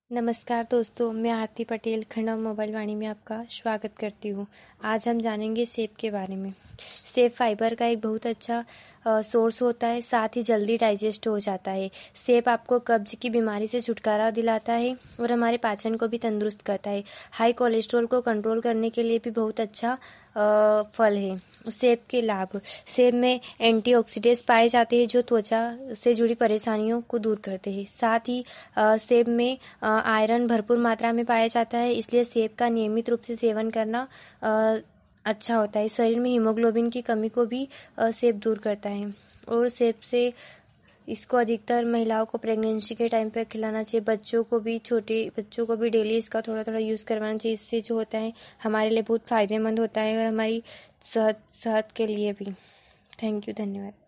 नमस्कार दोस्तों, मैं आरती पटेल खंडवा मोबाइल वाणी में आपका स्वागत करती हूँ। आज हम जानेंगे सेब के बारे में। सेब फाइबर का एक बहुत अच्छा सोर्स होता है, साथ ही जल्दी डाइजेस्ट हो जाता है। सेब आपको कब्ज की बीमारी से छुटकारा दिलाता है और हमारे पाचन को भी तंदुरुस्त करता है। हाई कोलेस्ट्रॉल को कंट्रोल करने के लिए भी बहुत अच्छा फल है। सेब के लाभ: सेब में एंटीऑक्सीडेंट्स पाए जाते हैं जो त्वचा से जुड़ी परेशानियों को दूर करते हैं। साथ ही सेब में आयरन भरपूर मात्रा में पाया जाता है, इसलिए सेब का नियमित रूप से सेवन करना अच्छा होता है। शरीर में हीमोग्लोबिन की कमी को भी सेब दूर करता है। और सेब से इसको अधिकतर महिलाओं को प्रेगनेंसी के टाइम पे खिलाना चाहिए। बच्चों को भी, छोटे बच्चों को भी डेली इसका थोड़ा थोड़ा यूज़ करवाना चाहिए। इससे जो होता है हमारे लिए बहुत फ़ायदेमंद होता है और हमारी सेहत के लिए भी। थैंक यू, धन्यवाद।